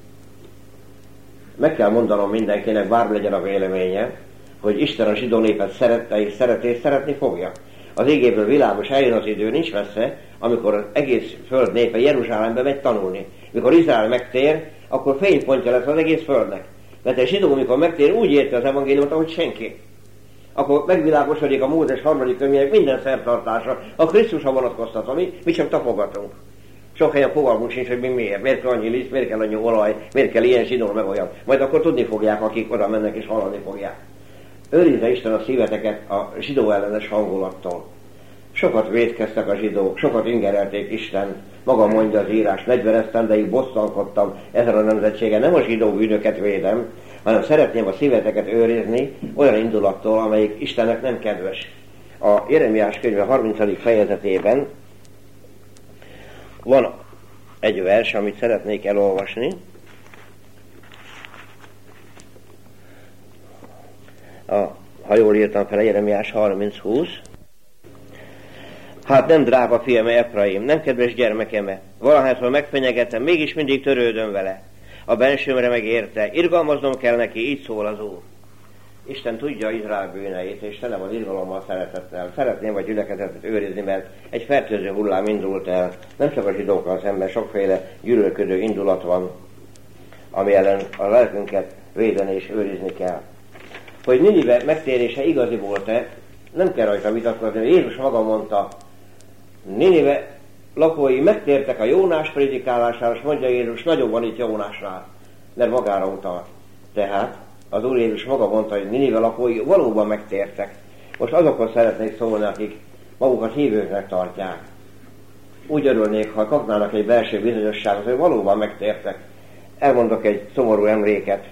Speaker 1: Meg kell mondanom mindenkinek, bármi legyen a véleménye, hogy Isten a zsidó népet szerette és szereti és szeretni fogja. Az égéből világos, eljön az idő, nincs messze, amikor az egész föld népe Jeruzsálembe megy tanulni. Mikor Izrael megtér, akkor fénypontja lesz az egész földnek. Mert egy zsidó, amikor megtér, úgy érti az evangéliumot, ahogy senki. Akkor megvilágosodik a Mózes harmadik könyvének minden szertartása, a Krisztusra vonatkoztatva, mi, mi csak tapogatunk. Sok helyen fogalmunk sincs, hogy mi miért, miért kell annyi liszt, miért kell annyi olaj, miért kell ilyen zsidó, meg olyan. Majd akkor tudni fogják, akik oda mennek és hallani fogják. Őrizze Isten a szíveteket a zsidó ellenes hangulattól. Sokat vétkeztek a zsidók, sokat ingerelték Isten, maga mondja az írás, negyven esztendeig bosszankodtam ezen a nemzetségen, nem a zsidó bűnöket védem, hanem szeretném a szíveteket őrizni olyan indulattól, amelyik Istennek nem kedves. A Jeremiás könyve harmincadik fejezetében van egy vers, amit szeretnék elolvasni. A, ha jól írtam fel, a Jeremiás harminc húsz. Hát nem drága fiam Efraim, nem kedves gyermekeme, valahányszor megfenyegetem, mégis mindig törődöm vele. A bensőmre megérte, irgalmaznom kell neki, így szól az Úr. Isten tudja Izrael bűneit, és tele van irgalommal, szeretettel. Szeretném a gyülekezetet őrizni, mert egy fertőző hullám indult el. Nem csak a zsidókkal szemben, sokféle gyűlölködő indulat van, ami ellen a lelkünket védeni és őrizni kell. Hogy Ninive megtérése igazi volt-e, nem kell rajta vitatkozni. Jézus maga mondta, Ninive lakói megtértek a Jónás prédikálására, és mondja Jézus, nagyobb van itt Jónásnál, mert magára utalt. Tehát az Úr Jézus maga mondta, hogy Ninive lakói valóban megtértek. Most azokhoz szeretnék szólni, akik magukat hívőknek tartják. Úgy örülnék, ha kapnának egy belső bizonyosságot, hogy valóban megtértek. Elmondok egy szomorú emléket.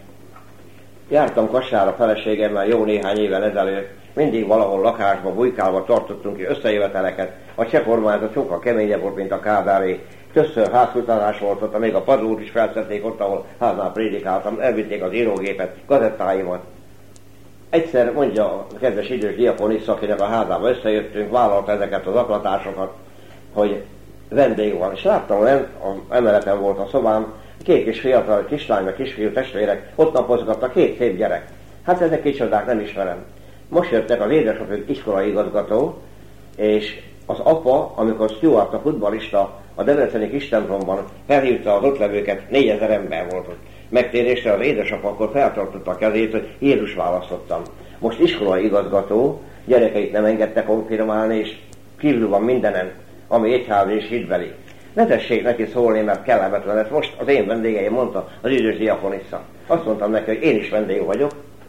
Speaker 1: Jártam Kassára feleségemmel jó néhány évvel ezelőtt, mindig valahol lakásba, bujkálva tartottunk ki összejöveteleket. A cseh kormányzat sokkal keményebb volt, mint a Kádáré. Többször házkutatás volt ott, még a padlót is felszedték ott, ahol háznál prédikáltam, elvitték az írógépet, gazettáimat. Egyszer mondja a kedves idős diakonisza, akinek a házába összejöttünk, vállalta ezeket az aklatásokat, hogy vendég van. És láttam, hogy az emeleten volt a szobám, két kis fiatal kislány, meg kisfiú testvérek, ott napozgattak, két szép gyerek. Hát ezek kicsodák, nem ismerem. Most jöttek az édesapjuk iskolai igazgató, és az apa, amikor Stuart, a futballista, a debreceni kis templomban felhívta az ott levőket, négyezer ember volt ott. Megtérésre az édesapa akkor feltartotta a kezét, hogy Jézus választottam. Most iskolai igazgató, gyerekeit nem engedte konfirmálni, és kívül van mindenen, ami egyházi és hitbeli. Ne tessék neki szólni, mert kellemetlen lesz. Most az én vendégeim, mondta az idős diakonisza. Azt mondtam neki, hogy én is vendég vagyok.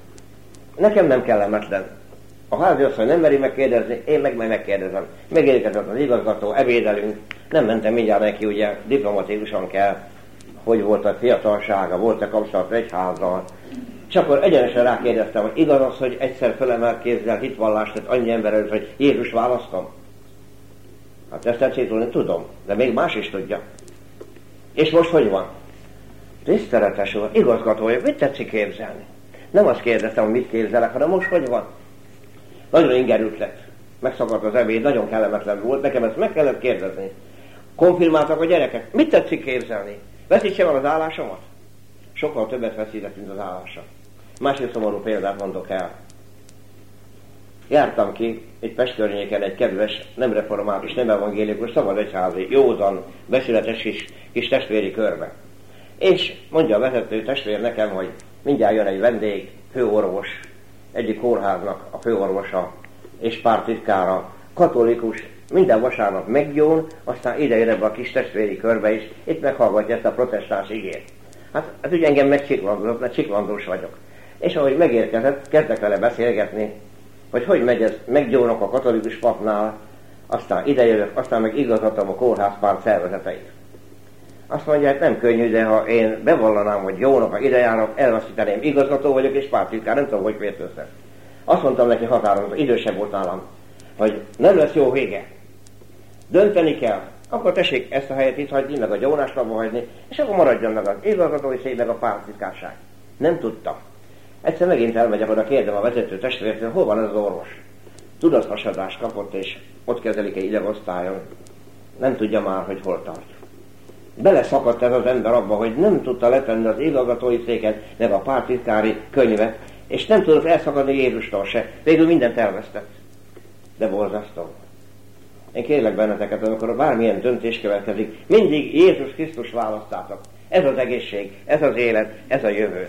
Speaker 1: Nekem nem kellemetlen. A háziasszony nem meri megkérdezni, én meg meg megkérdezem. Megérkezett az igazgató, ebédelünk. Nem mentem mindjárt neki, ugye diplomatikusan kell, hogy volt a fiatalsága, volt-e kapcsolat egyházzal. És akkor egyenesen rákérdeztem, hogy igaz az, hogy egyszer felemelt kézzel hitvallást tett annyi ember előtt, hogy Jézus választom. Hát ezt tetszétolni tudom, de még más is tudja. És most hogy van? Tiszteletes úr, igazgatója, mit tetszik képzelni? Nem azt kérdeztem, hogy mit képzelek, hanem most hogy van? Nagyon ingerült lett. Megszakadt az ebéd, nagyon kellemetlen volt, nekem ezt meg kellett kérdezni. Konfirmáltak a gyerekek, mit tetszik képzelni? Veszítsem el az állásomat? sokkal többet veszített, mint az állása. Másik szomorú példát mondok el. Jártam ki egy Pest környéken egy kedves, nem református, nem evangélikus, szabad egyházi, józan, becsületes kis, kis testvéri körbe. És mondja a vezető testvér nekem, hogy mindjárt jön egy vendég, főorvos, egyik kórháznak a főorvosa és pártitkára, katolikus, minden vasárnap meggyón, aztán ide jön ebbe a kis testvéri körbe is, itt meghallgatja ezt a protestáns igét. Hát ez ugye engem megcsiklandozott, mert csiklandós vagyok. És ahogy megérkezett, kezdek vele beszélgetni, hogy hogy megy ez, meggyónok a katolikus papnál, aztán idejövök, aztán meg igazgatom a kórházpárt szervezeteit. Azt mondja, hát nem könnyű, de ha én bevallanám, hogy gyónok, ha idejárok, elveszíteném, igazgató vagyok és pártitkár, nem tudom, hogy fért össze. Azt mondtam neki határozott, idősebb volt nálam, hogy nem lesz jó vége. Dönteni kell, akkor tessék ezt a helyet itt hagyni, meg a gyónást abba hagyni, és akkor maradjon meg az igazgatói szék, meg a pártitkárság. Nem tudtam. Egyszer megint elmegyek oda, kérdem a vezető testvértől, hol van ez az orvos? Tudathasadást kapott, és ott kezelik egy idegosztályon. Nem tudja már, hogy hol tart. Beleszakadt ez az ember abba, hogy nem tudta letenni az igazgatói széket, meg a pártitkári könyvet, és nem tudott elszakadni Jézustól se. Végül mindent elvesztett. De borzasztó. Én kérlek benneteket, amikor bármilyen döntés következik, mindig Jézus Krisztus választátok. Ez az egészség, ez az élet, ez a jövő.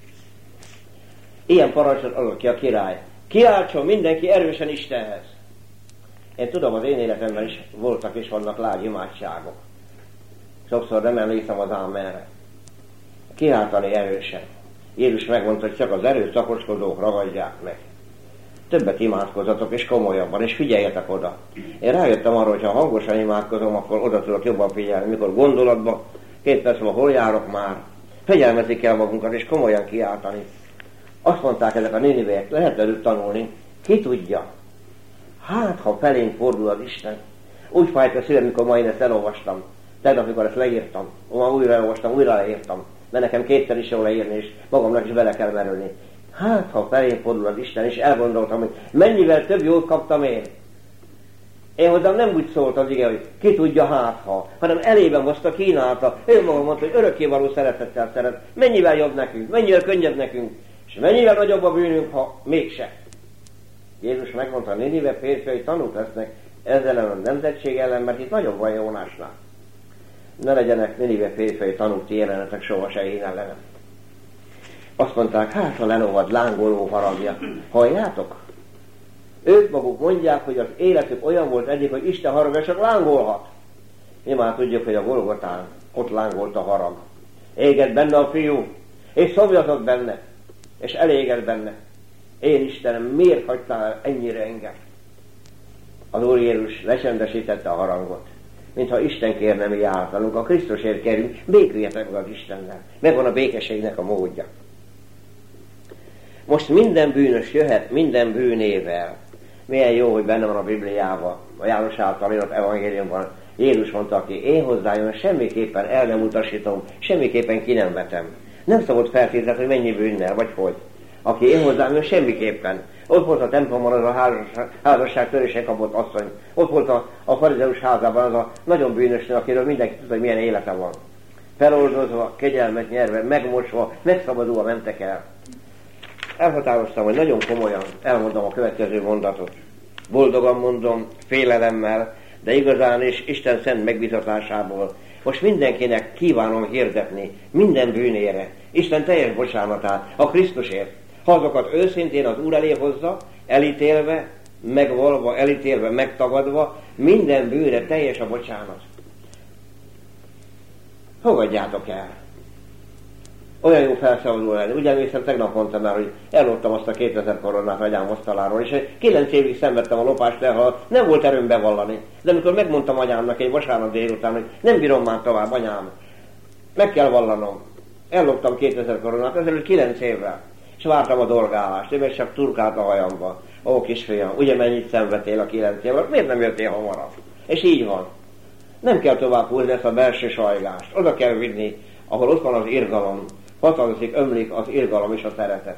Speaker 1: Ilyen parancsot adott ki a király. Kiáltson mindenki erősen Istenhez. Én tudom, az én életemben is voltak és vannak lágy imádságok. Sokszor nem emlékszem az ámenre. Kiáltani erősen. Jézus megmondta, hogy csak az erőszakoskodók ragadják meg. Többet imádkozzatok, és komolyabban, és figyeljetek oda. Én rájöttem arra, hogy ha hangosan imádkozom, akkor oda tudok jobban figyelni, mikor gondolatban, két perc múlva hol járok már. Fegyelmezni kell magunkat, és komolyan kiáltani. Azt mondták ezek a nénivéek, lehet előtt tanulni, ki tudja. Hát, ha felénk fordul az Isten. Úgy fájt a szívem, mikor ma én ezt elolvastam. Tegnap, amikor ezt leírtam, ma újra elolvastam, újra leírtam. Mert nekem kétszer is jó leírni, és magamnak is bele kell merülni. Hát, ha felén fordul az Isten, és elgondoltam, hogy mennyivel több jót kaptam én. Én hozzám nem úgy szólt az ige, hogy ki tudja hát ha, hanem elében hozta, kínálta. Ő maga mondta, hogy örökkévaló szeretettel szeret. Mennyivel jobb nekünk, mennyivel könnyebb nekünk, és mennyivel nagyobb a bűnünk, ha mégse. Jézus megmondta, a Ninive férfiai tanúk lesznek ezzel a nemzetség ellen, mert itt nagyobb van Jónásnál. Ne legyenek Ninive férfiai tanúk, ti jelenetek soha se én ellenem. Azt mondták, hát a lenovad lángoló haragja. Halljátok? Ők maguk mondják, hogy az életük olyan volt eddig, hogy Isten haragja csak lángolhat. Mi már tudjuk, hogy a Golgotán ott lángolt a harag. Égett benne a fiú, és szomjazott benne, és elégett benne. Én Istenem, miért hagytál ennyire engem? Az Úr Jézus lecsendesítette a harangot. Mintha Isten kérne mi általunk, a Krisztusért kérünk, béküljetek meg az Istennel. Megvan a békességnek a módja. Most minden bűnös jöhet minden bűnével. Milyen jó, hogy benne van a Bibliában, a János által írott evangéliumban. Jézus mondta, aki én hozzájön, semmiképpen el nem utasítom, semmiképpen ki nem vetem. Nem szabad feltételezni, hogy mennyi bűnnel, vagy hogy. Aki én hozzám jön, semmiképpen. Ott volt a templomban az a házasság, házasság törésen kapott asszony. Ott volt a, a farizeus házában az a nagyon bűnös, akiről mindenki tudta, hogy milyen élete van. Feloldozva, kegyelmet nyerve, megmosva, megszabadulva mentek el. Elhatároztam, hogy nagyon komolyan elmondom a következő mondatot. Boldogan mondom, félelemmel, de igazán és Isten szent megbízatásából. Most mindenkinek kívánom hirdetni, minden bűnére, Isten teljes bocsánatát, a Krisztusért. Ha azokat őszintén az Úr elé hozza, elítélve, megvalva, elítélve, megtagadva, minden bűnre teljes a bocsánat. Fogadjátok el. Olyan jó felszabadul lenni. Ugye emlékszem, tegnap mondtam már, hogy elloptam azt a kétezer koronát agyám asztaláról, és kilenc évig szenvedtem a lopást el, ha nem volt erőm bevallani. De amikor megmondtam anyámnak egy vasárnap délután, hogy nem bírom már tovább, anyám, meg kell vallanom. Elloptam kétezer koronát, ezelőtt kilenc évvel, és vártam a dolgálást, én meg csak turkált a hajamba. Ó, kisfiam, ugye mennyit szenvedtél a kilenc évvel, miért nem jöttél hamarabb? És így van. Nem kell tovább húzni ezt a belső sajgást. Oda kell vinni, ahol ott van az irgalom. Hatalmazik, ömlik az irgalom és a szeretet.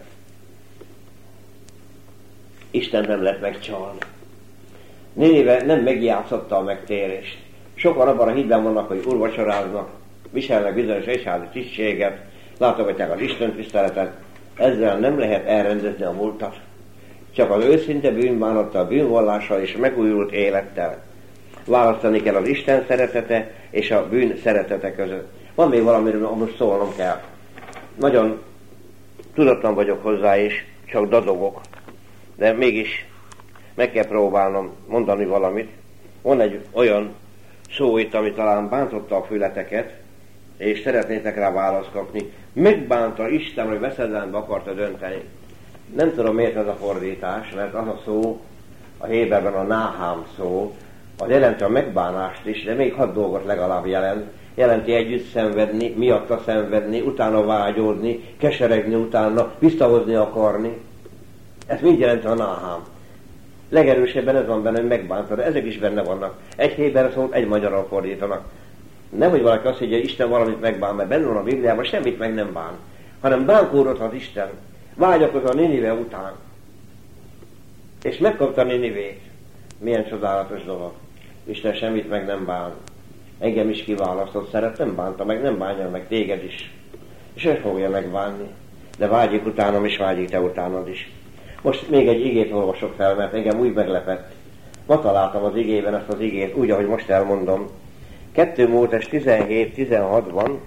Speaker 1: Isten nem lehet megcsalni. Nénive nem megjátszotta a megtérést. Sokan abban a hitben vannak, hogy úrvacsoráznak, viselnek bizonyos egyházi tisztséget, látogatják az Isten tiszteletet, ezzel nem lehet elrendezni a múltat. Csak az őszinte bűnbánattal, bűnvallással és megújult élettel választani kell az Isten szeretete és a bűn szeretete között. Van még valamiről, most szólnom kell. Nagyon tudatlan vagyok hozzá, és csak dadogok, de mégis meg kell próbálnom mondani valamit. Van egy olyan szó itt, ami talán bántotta a fületeket, és szeretnétek rá választ kapni. Megbánta Isten, hogy veszedelembe akarta dönteni. Nem tudom, miért ez a fordítás, mert az a szó, a héberben a náhám szó, az jelenti a megbánást is, de még hat dolgot legalább jelent. Jelenti együtt szenvedni, miatta szenvedni, utána vágyódni, keseregni utána, visszahozni akarni. Ez mind jelenti a náhám. Legerősebben ez van benne, hogy megbánta, de ezek is benne vannak. Egy héber szót egy magyarral fordítanak. Nem, hogy valaki azt mondja, hogy Isten valamit megbán, mert benne van a Bibliában, semmit meg nem bán, hanem bánkódott Isten, vágyakozott a Ninive után, és megkapta Ninivét. Milyen csodálatos dolog. Isten semmit meg nem bán. Engem is kiválasztott, szeret, nem bánta meg, nem bánja meg téged is. És ő fogja megbánni. De vágyik utánam, és vágyik te utánad is. Most még egy igét olvasok fel, mert engem úgy meglepett. Ma találtam az igében ezt az igét, úgy, ahogy most elmondom. kettő Mózes tizenhét tizenhatban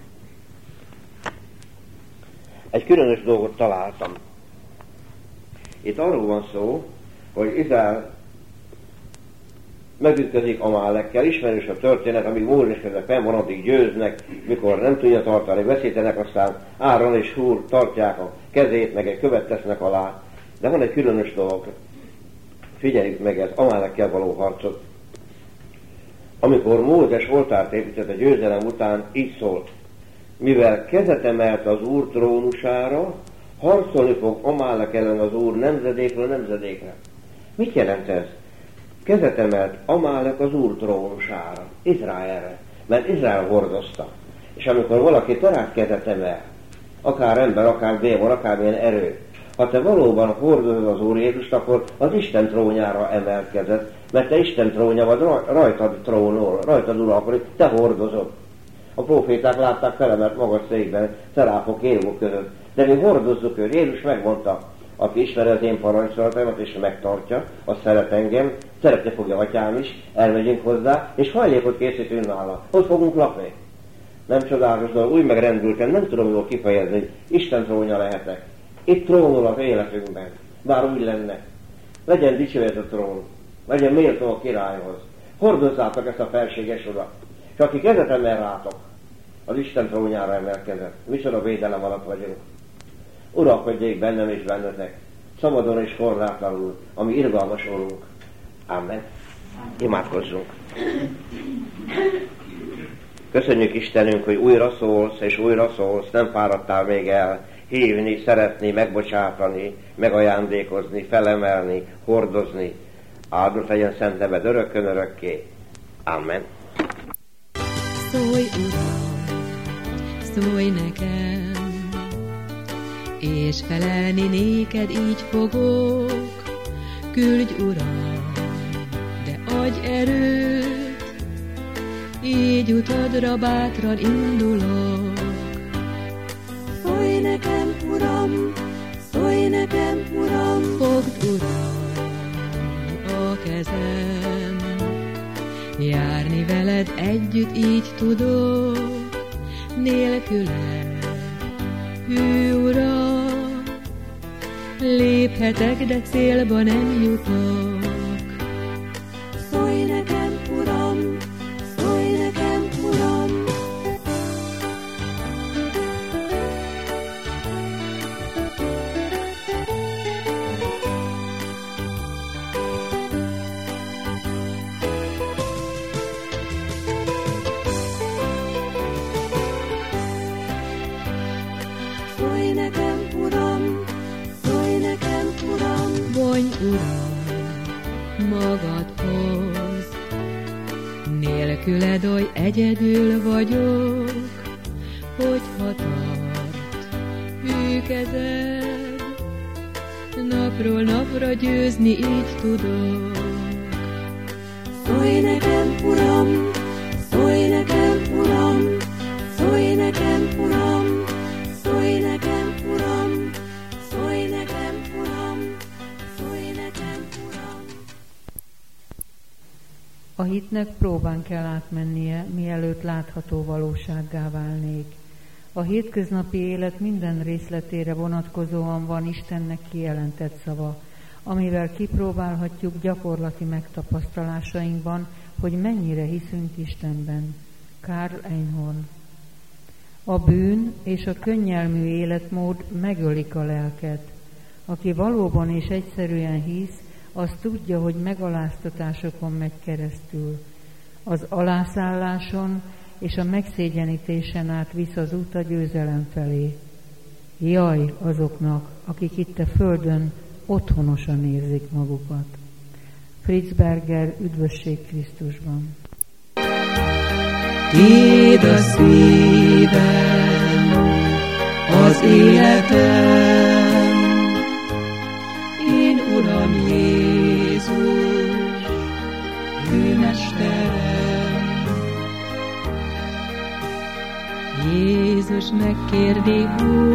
Speaker 1: egy különös dolgot találtam. Itt arról van szó, hogy Izrael megütközik Amálekkel, ismerős a történet, amíg Mózes ezek fenn van, addig győznek, mikor nem tudja tartani, veszítenek, aztán Áron és Húr tartják a kezét, meg egy követ tesznek alá. De van egy különös dolog, figyeljük meg ezt, Amálekkel való harcot. Amikor Mózes oltárt épített a győzelem után, így szólt: mivel kezet emelt az Úr trónusára, harcolni fog Amálek ellen az Úr nemzedékről nemzedékre. Mit jelent ez? Kezet emelt Amálek az Úr trónusára, Izraelre, mert Izrael hordozta. És amikor valaki talán kezet emel, akár ember, akár démon, akármilyen erő, ha te valóban hordozod az Úr Jézust, akkor az Isten trónjára emelkedett, mert te Isten trónja vagy, rajtad trónol, rajtad uralkodik, te hordozod. A proféták látták felemelt magas székben, szeráfok, kérugok között, de mi hordozzuk őt. Jézus megmondta, aki ismeri az én parancsolataimat és megtartja, az szeret engem, szeretni fogja atyám is, elmegyünk hozzá, és hajlékot készítünk nála. Ott fogunk lakni. Nem csodálatos dolog, úgy megrendültem, nem tudom jól kifejezni, hogy Isten trónja lehetek. Itt trónol az életünkben, bár úgy lenne. Legyen dicsőjét a trón, legyen méltó a királyhoz. Hordozzátok ezt a felséges urat. És aki kezet emel rátok, az Isten trónjára emelkezett. Micsoda védelem alatt vagyunk. Uralkodjék bennem és bennetek, szabadon és korlátlanul, ami irgalmas Urunk. Amen. Imádkozzunk. Köszönjük Istenünk, hogy újra szólsz, és újra szólsz, nem fáradtál még el hívni, szeretni, megbocsátani, megajándékozni, felemelni, hordozni. Áldott legyen szent neved örökkön örökké. Amen.
Speaker 2: Szólj, Uram, szólj nekem, és felelni néked így fogok. Küldj, Uram, de adj erőt, így utadra bátran indulok.
Speaker 3: Szólj nekem, Uram, szólj nekem, Uram,
Speaker 2: Fogd, Uram, a kezem, járni veled együtt így tudok, nélküled, hű Uram, léphetek, de célba nem jutok.
Speaker 3: szólj nekem, Uram, szólj nekem, Uram. Szólj nekem, Uram, szólj nekem, Uram.
Speaker 2: Vonj, Uram, magadhoz, nélküled oly egyedül vagyok, hogyha tart hű kezed, napról napra győzni így tudok.
Speaker 3: Szólj nekem, Uram, szólj nekem, Uram, szólj nekem, Uram, szólj
Speaker 4: A hitnek próbán kell átmennie, mielőtt látható valósággá válnék. A hétköznapi élet minden részletére vonatkozóan van Istennek kijelentett szava, amivel kipróbálhatjuk gyakorlati megtapasztalásainkban, hogy mennyire hiszünk Istenben. Karl Einhorn. A bűn és a könnyelmű életmód megölik a lelket. Aki valóban és egyszerűen hisz, az tudja, hogy megaláztatásokon megy keresztül. Az alászálláson és a megszégyenítésen át visz az út a győzelem felé. Jaj azoknak, akik itt a földön otthonosan érzik magukat. Fritz Berger, Üdvösség Krisztusban.
Speaker 2: Tiéd a szívem, az életem, én Uram Jézus, Hőmesterem. Jézus megkérdi,